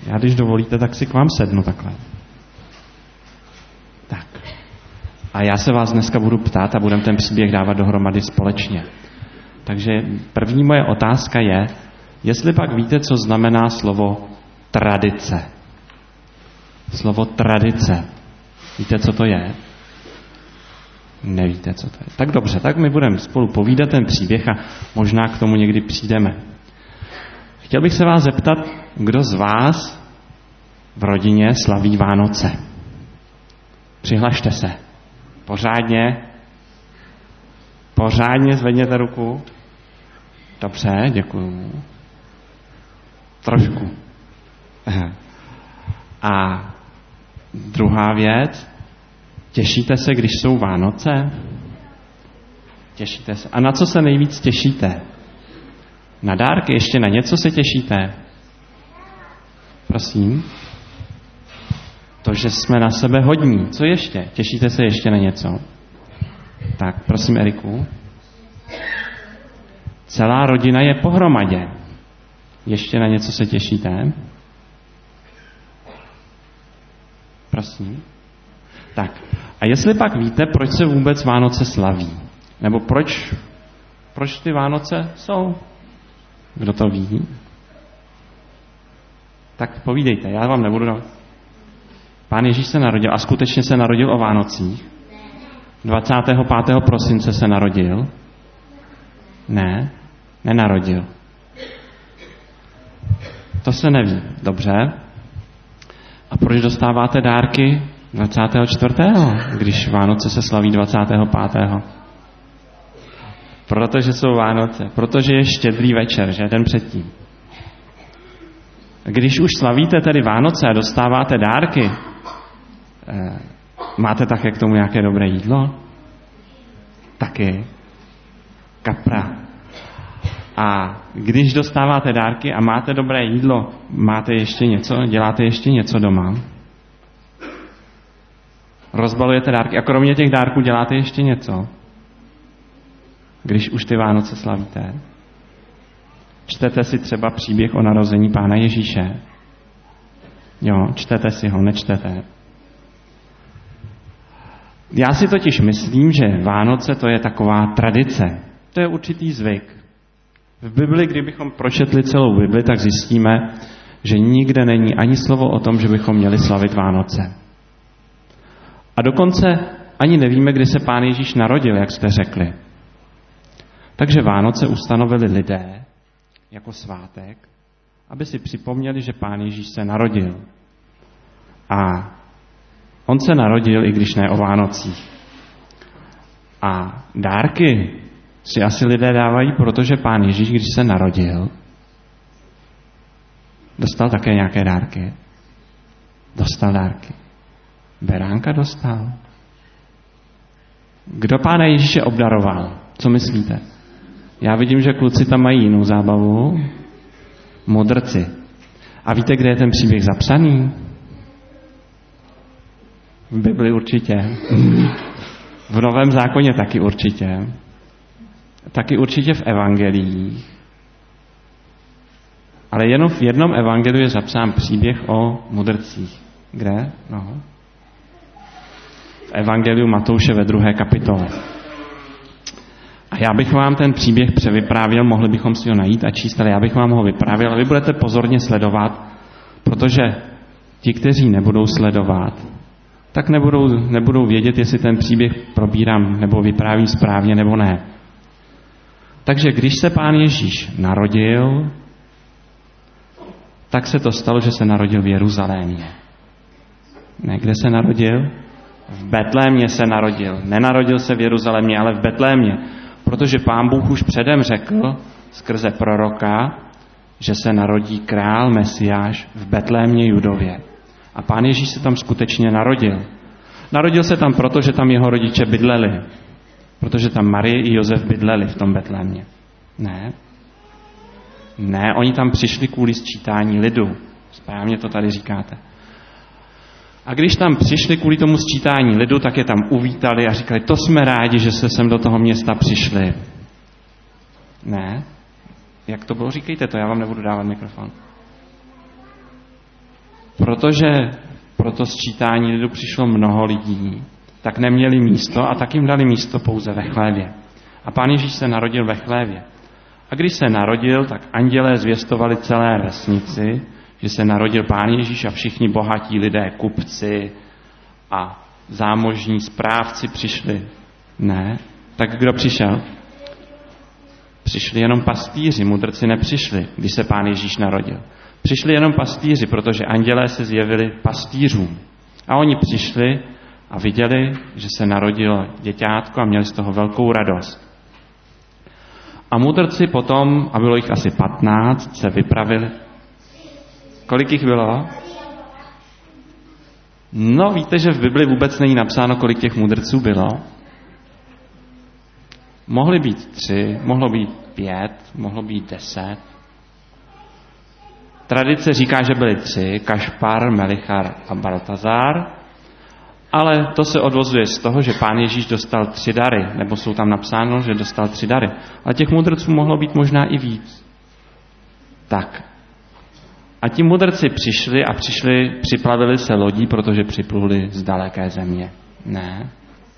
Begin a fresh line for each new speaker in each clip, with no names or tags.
Já, když dovolíte, tak si k vám sednu takhle. Tak. A já se vás dneska budu ptát a budeme ten příběh dávat dohromady společně. Takže první moje otázka je, jestli pak víte, co znamená slovo tradice. Slovo tradice. Víte, co to je? Nevíte, co to je. Tak dobře, tak my budeme spolu povídat ten příběh a možná k tomu někdy přijdeme. Chtěl bych se vás zeptat, kdo z vás v rodině slaví Vánoce? Přihlašte se. Pořádně zvedněte ruku. Dobře, děkuju. Trošku. A druhá věc, těšíte se, když jsou Vánoce? Těšíte se. A na co se nejvíc těšíte? Na dárky? Ještě na něco se těšíte? Prosím. To, že jsme na sebe hodní. Co ještě? Těšíte se ještě na něco? Tak, prosím, Eriku. Celá rodina je pohromadě. Ještě na něco se těšíte? Prosím. Tak, a jestli pak víte, proč se vůbec Vánoce slaví? Nebo proč ty Vánoce jsou? Kdo to ví? Tak povídejte, já vám nebudu dávat. Pán Ježíš se narodil a skutečně se narodil o Vánocích. 25. prosince se narodil. Ne, nenarodil. To se neví. Dobře. A proč dostáváte dárky 24. když Vánoce se slaví 25. Protože jsou Vánoce. Protože je Štědrý večer, že? Den předtím. Když už slavíte tedy Vánoce a dostáváte dárky, máte také k tomu nějaké dobré jídlo? Taky. Kapra. A když dostáváte dárky a máte dobré jídlo, máte ještě něco, děláte ještě něco doma? Rozbalujete dárky a kromě těch dárků děláte ještě něco? Když už ty Vánoce slavíte? Čtete si třeba příběh o narození Pána Ježíše? Jo, čtete si ho, nečtete? Já si totiž myslím, že Vánoce to je taková tradice. To je určitý zvyk. V Bibli, kdybychom pročetli celou Bibli, tak zjistíme, že nikde není ani slovo o tom, že bychom měli slavit Vánoce. A dokonce ani nevíme, kdy se Pán Ježíš narodil, jak jste řekli. Takže Vánoce ustanovili lidé jako svátek, aby si připomněli, že Pán Ježíš se narodil. A on se narodil, i když ne o Vánocích. A dárky si asi lidé dávají, protože Pán Ježíš, když se narodil, dostal také nějaké dárky. Dostal dárky. Beránka dostal. Kdo Pána Ježíše obdaroval? Co myslíte? Já vidím, že kluci tam mají jinou zábavu. Modrci. A víte, kde je ten příběh zapsaný? V Bibli určitě. V Novém zákoně taky určitě. Taky určitě v evangeliích. Ale jenom v jednom evangeliu je zapsán příběh o mudrcích. Kde? No. V evangeliu Matouše ve 2. kapitole. A já bych vám ten příběh převyprávěl, mohli bychom si ho najít a číst, ale já bych vám ho vyprávěl a vy budete pozorně sledovat, protože ti, kteří nebudou sledovat, tak nebudou vědět, jestli ten příběh probírám nebo vyprávím správně nebo ne. Takže když se Pán Ježíš narodil, tak se to stalo, že se narodil v Jeruzalémě. Ne, kde se narodil? V Betlémě se narodil. Nenarodil se v Jeruzalémě, ale v Betlémě. Protože Pán Bůh už předem řekl skrze proroka, že se narodí král Mesiáš v Betlémě Judově. A Pán Ježíš se tam skutečně narodil. Narodil se tam proto, že tam jeho rodiče bydleli. Protože tam Marie i Josef bydleli v tom Betlémě. Ne, oni tam přišli kvůli sčítání lidu. Správně to tady říkáte. A když tam přišli kvůli tomu sčítání lidu, tak je tam uvítali a říkali, to jsme rádi, že se sem do toho města přišli. Ne? Jak to bylo? Říkejte to, já vám nebudu dávat mikrofon. protože pro to sčítání lidu přišlo mnoho lidí, tak neměli místo a tak jim dali místo pouze ve chlévě. A Pán Ježíš se narodil ve chlévě. A když se narodil, tak andělé zvěstovali celé vesnici, že se narodil Pán Ježíš a všichni bohatí lidé, kupci a zámožní správci přišli. Ne? Tak kdo přišel? Přišli jenom pastýři, mudrci nepřišli, když se Pán Ježíš narodil. Přišli jenom pastýři, protože andělé se zjevili pastýřům. A oni přišli a viděli, že se narodilo děťátko a měli z toho velkou radost. A mudrci potom, a bylo jich asi 15, se vypravili. Kolik jich bylo? No, víte, že v Bibli vůbec není napsáno, kolik těch mudrců bylo. Mohli být 3, mohlo být 5, mohlo být 10. Tradice říká, že byli 3, Kašpar, Melichar a Baltazar, ale to se odvozuje z toho, že Pán Ježíš dostal 3 dary, nebo jsou tam napsáno, že dostal 3 dary. Ale těch mudrců mohlo být možná i víc. Tak. A ti mudrci připlavili se lodí, protože připluli z daleké země. Ne.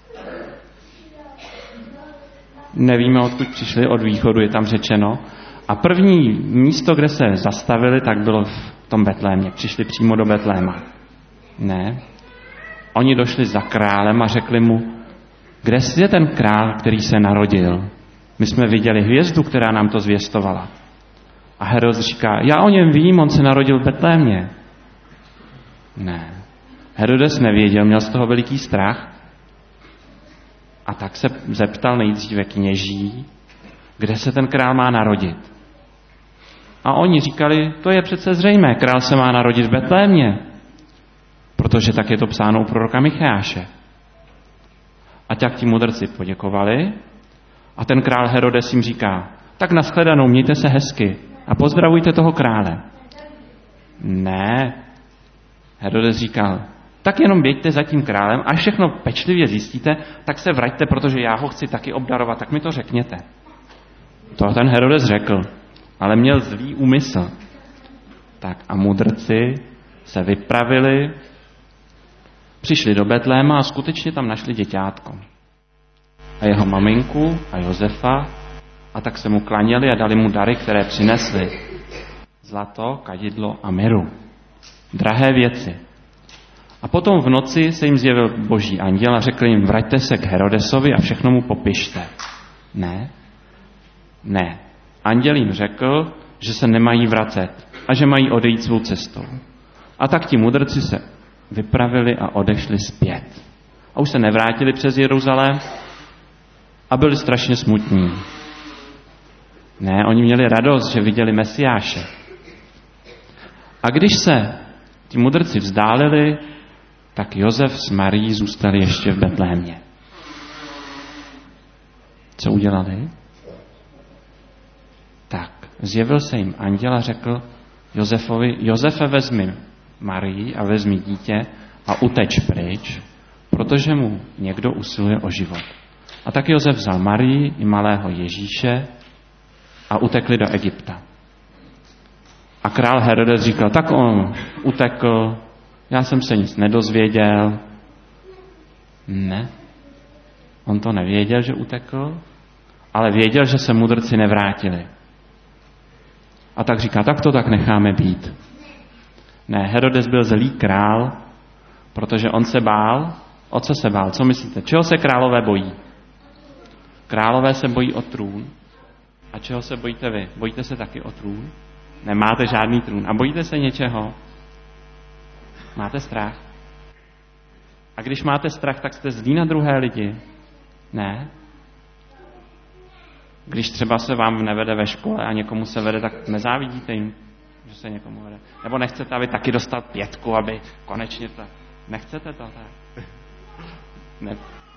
Nevíme, odkud přišli, od východu je tam řečeno. A první místo, kde se zastavili, tak bylo v tom Betlémě. Přišli přímo do Betléma. Ne. Oni došli za králem a řekli mu, kde je ten král, který se narodil? My jsme viděli hvězdu, která nám to zvěstovala. A Herodes říká, já o něm vím, on se narodil v Betlémě. Ne. Herodes nevěděl, měl z toho veliký strach. A tak se zeptal nejdříve kněží, kde se ten král má narodit. A oni říkali, to je přece zřejmé, král se má narodit v Betlémě, protože tak je to psáno u proroka Micheáše. A tak ti mudrci poděkovali a ten král Herodes jim říká, tak nashledanou, mějte se hezky a pozdravujte toho krále. Ne, Herodes říkal, tak jenom běžte za tím králem, až všechno pečlivě zjistíte, tak se vraťte, protože já ho chci taky obdarovat, tak mi to řekněte. To ten Herodes řekl, ale měl zlý úmysl. Tak a mudrci se vypravili, přišli do Betléma a skutečně tam našli děťátko. A jeho maminku a Josefa a tak se mu klaněli a dali mu dary, které přinesli. Zlato, kadidlo a miru. Drahé věci. A potom v noci se jim zjevil boží anděl a řekl jim, vraťte se k Herodesovi a všechno mu popište. Ne. Anděl jim řekl, že se nemají vracet a že mají odejít svou cestou. A tak ti mudrci se vypravili a odešli zpět. A už se nevrátili přes Jeruzalém a byli strašně smutní. Ne, oni měli radost, že viděli Mesiáše. A když se ti mudrci vzdálili, tak Josef s Marií zůstali ještě v Betlémě. Co udělali? Tak, zjevil se jim anděl a řekl Josefovi, Josefe, vezmi Marii a vezmi dítě a uteč pryč, protože mu někdo usiluje o život. A tak Josef vzal Marii i malého Ježíše a utekli do Egypta. A král Herodes říkal, tak on utekl, já jsem se nic nedozvěděl. Ne, on to nevěděl, že utekl, ale věděl, že se mudrci nevrátili. A tak říká, tak to tak necháme být. Ne, Herodes byl zlý král, protože on se bál. O co se bál? Co myslíte? Čeho se králové bojí? Králové se bojí o trůn. A čeho se bojíte vy? Bojíte se taky o trůn? Nemáte žádný trůn. A bojíte se něčeho? Máte strach? A když máte strach, tak jste zlí na druhé lidi? Ne? Když třeba se vám nevede ve škole a někomu se vede, tak nezávidíte jim, že se někomu vede. Nebo nechcete, aby taky dostal 5, aby konečně to... Nechcete to? Tak? Ne.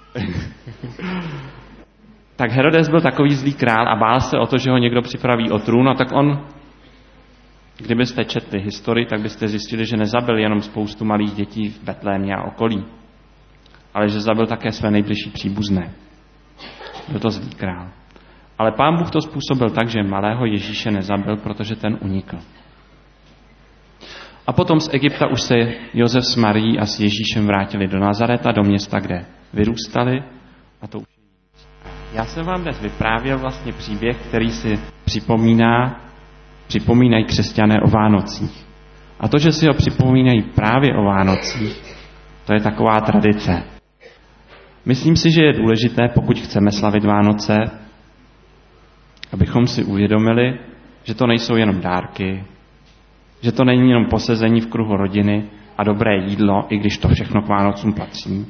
Tak Herodes byl takový zlý král a bál se o to, že ho někdo připraví o trůn, a tak on, kdybyste četli historii, tak byste zjistili, že nezabil jenom spoustu malých dětí v Betlémě a okolí, ale že zabil také své nejbližší příbuzné. Byl to zlý král. Ale Pán Bůh to způsobil tak, že malého Ježíše nezabil, protože ten unikl. A potom z Egypta už se Josef s Marií a s Ježíšem vrátili do Nazareta, do města, kde vyrůstali. A to už je nic. Já jsem vám dnes vyprávěl vlastně příběh, který si připomínají křesťané o Vánocích. A to, že si ho připomínají právě o Vánocích, to je taková tradice. Myslím si, že je důležité, pokud chceme slavit Vánoce, abychom si uvědomili, že to nejsou jenom dárky, že to není jenom posezení v kruhu rodiny a dobré jídlo, i když to všechno k Vánocům patří,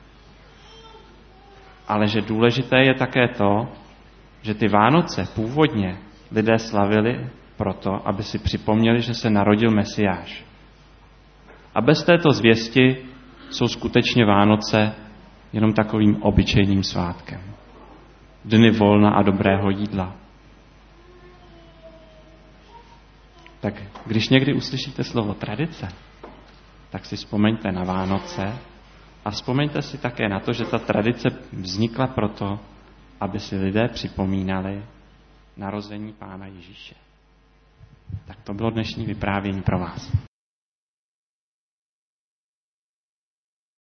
ale že důležité je také to, že ty Vánoce původně lidé slavili proto, aby si připomněli, že se narodil Mesiáš. A bez této zvěsti jsou skutečně Vánoce jenom takovým obyčejným svátkem. Dny volna a dobrého jídla. Tak když někdy uslyšíte slovo tradice, tak si vzpomeňte na Vánoce a vzpomeňte si také na to, že ta tradice vznikla proto, aby si lidé připomínali narození Pána Ježíše. Tak to bylo dnešní vyprávění pro vás.